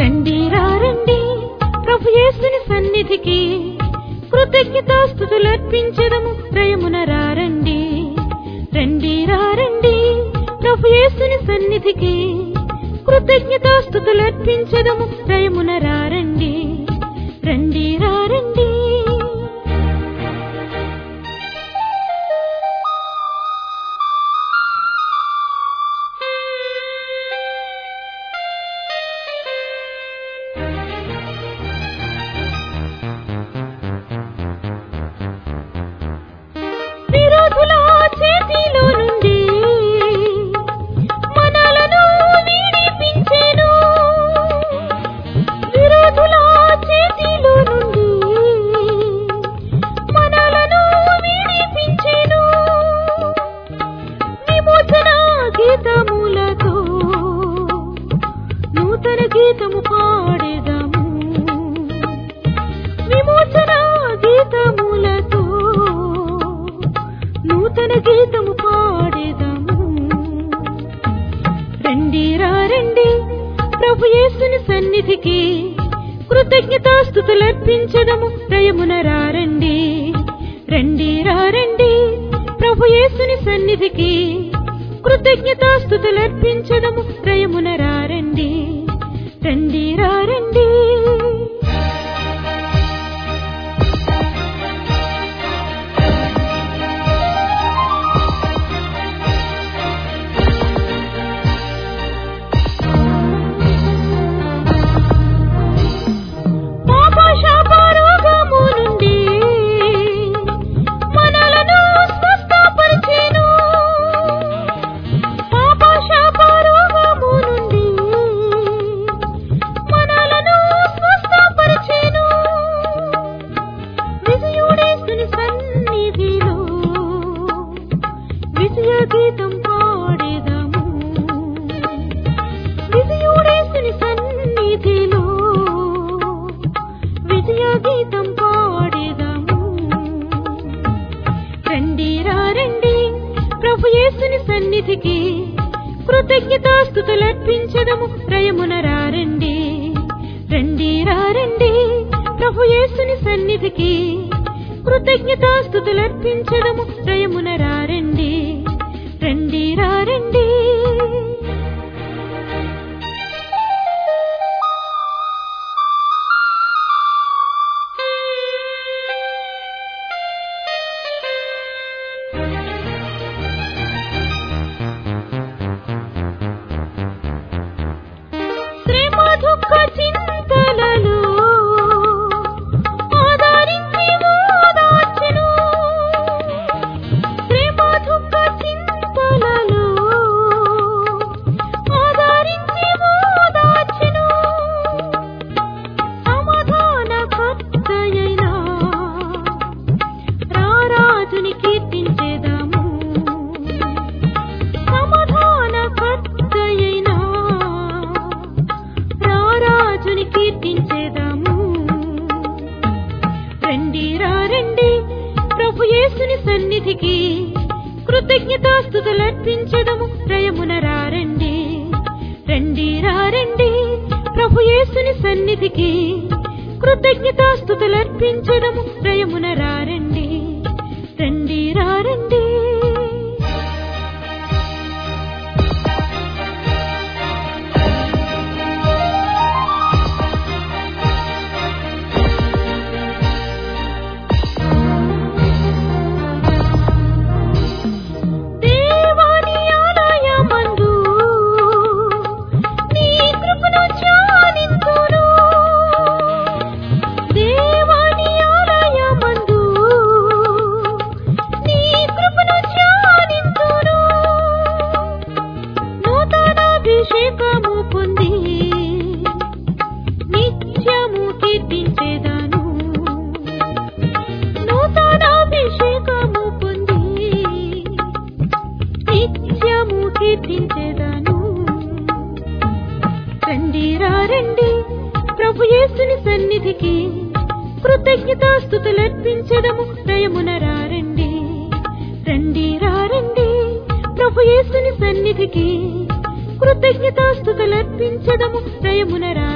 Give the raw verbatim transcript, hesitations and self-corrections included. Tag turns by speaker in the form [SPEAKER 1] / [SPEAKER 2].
[SPEAKER 1] రండి రండి ప్రభు యేసుని సన్నిధికి కృతజ్ఞతాస్తుతులర్పించెదము ప్రేమన రండి రండి రండి ప్రభు యేసుని సన్నిధికి కృతజ్ఞతాస్తుతులర్పించెదము ప్రేమన రండి రండి రండి విరోధుల చేతిలో నుండి మనలను విడిపించెను విరోధుల చేతిలో నుండి మనలను విడిపించెను విమోచన గీతములతో నూతన గీతము పాడేదము విమోచన గీతములతో నూతన గీతము పాడేదము రండి రండి ప్రభు యేసుని సన్నిధికి కృతజ్ఞతాస్తుతులర్పించెదము ప్రేమన రండి రండి రండి ప్రభు యేసుని సన్నిధికి కృతజ్ఞతాస్తుతులర్పించెదము ప్రేమన రండి రండి రండి గీతం పాడేదము విజయుడేసుని సన్నిధిలో విజయ గీతం పాడేదము రండి రండి ప్రభు యేసుని సన్నిధికి కృతజ్ఞతాస్తుతులర్పించెదము ప్రేమన రండి రండి రండి ప్రభు యేసుని సన్నిధికి కృతజ్ఞతాస్తుతులర్పించెదము ప్రేమన రండి రండి రండి శ్రమ దుఃఖ చింతలలో ఆదరించి ఓదార్చెను శ్రమ దుఃఖ చింతలలో ఆదరించి ఓదార్చెను సమాధానకర్తయైన రారాజుని కీర్తించెదము సమాధానకర్తయైన రారాజుని కీర్తించెదము రండి రండి ప్రభు యేసుని సన్నిధికి కృతజ్ఞతాస్తుతులర్పించెదము ప్రేమన రండి రండి రండి ప్రభు యేసుని సన్నిధికి కృతజ్ఞతాస్తుతులర్పించెదము ప్రేమన రండి రండి రండి దేవాని ఆలయమందు నీ కృపను ధ్యానింతును దేవాని ఆలయమందు నీ కృపను ధ్యానింతును నూతనాభిషేకము పొంది నిత్యము కీర్తించెదను నూతనాభిషేకము పొంది నిత్యము కీర్తించెదను రండి రండి ప్రభు యేసుని సన్నిధికి కృతజ్ఞతాస్తుతులర్పించెదము ప్రేమన రండి రండి రండి ప్రభు యేసుని సన్నిధికి కృతజ్ఞతాస్తుతులర్పించెదము ప్రేమన